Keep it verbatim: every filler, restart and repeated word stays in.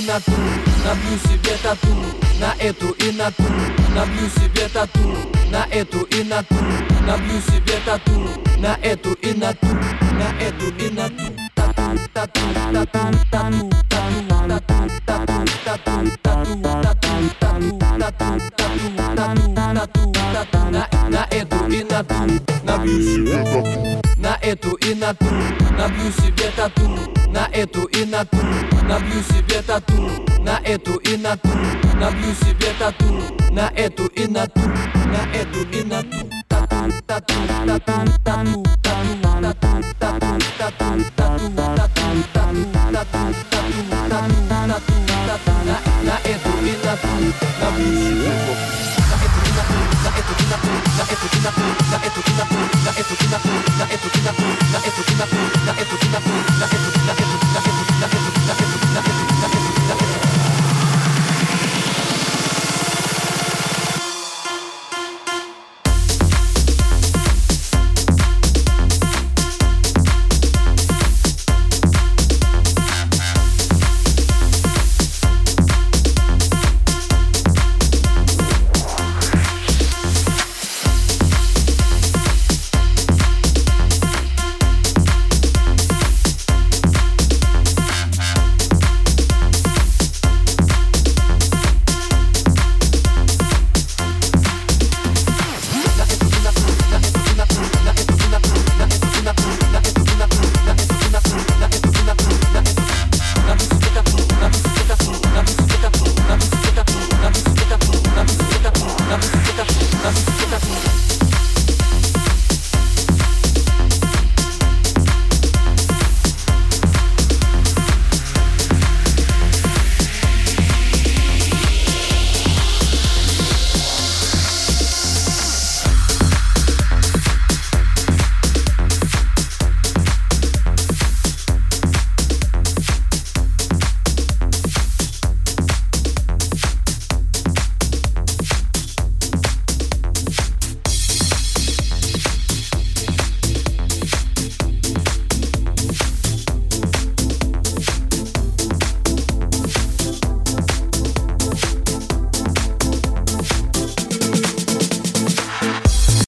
на ту, набью себе тату, на эту и на ту, набью себе тату, на эту и на ту, набью себе тату, на эту и на ту, на эту и на ту, тату, тату, тату, тату, тату, тату, тату, тату, тату, тату, тату, тату, тату, тату, тату, на на эту и на ту, набью себе тату, на эту и на ту, набью себе тату, на эту и на ту, набью себе тату, на эту и на ту, набью себе тату, на эту и на ту, на эту и на ту, тату, тату, тату, тату, тату, тату, тату, тату, тату, тату, тату, тату, тату, тату, тату, на на эту и на ту, набью себе тату. На эту и на ту, на эту и на ту, на эту и на ту, на эту и на ту, на эту и на ту, на эту и на ту, на эту и на ту, на эту и на ту, на эту, на эту, на эту.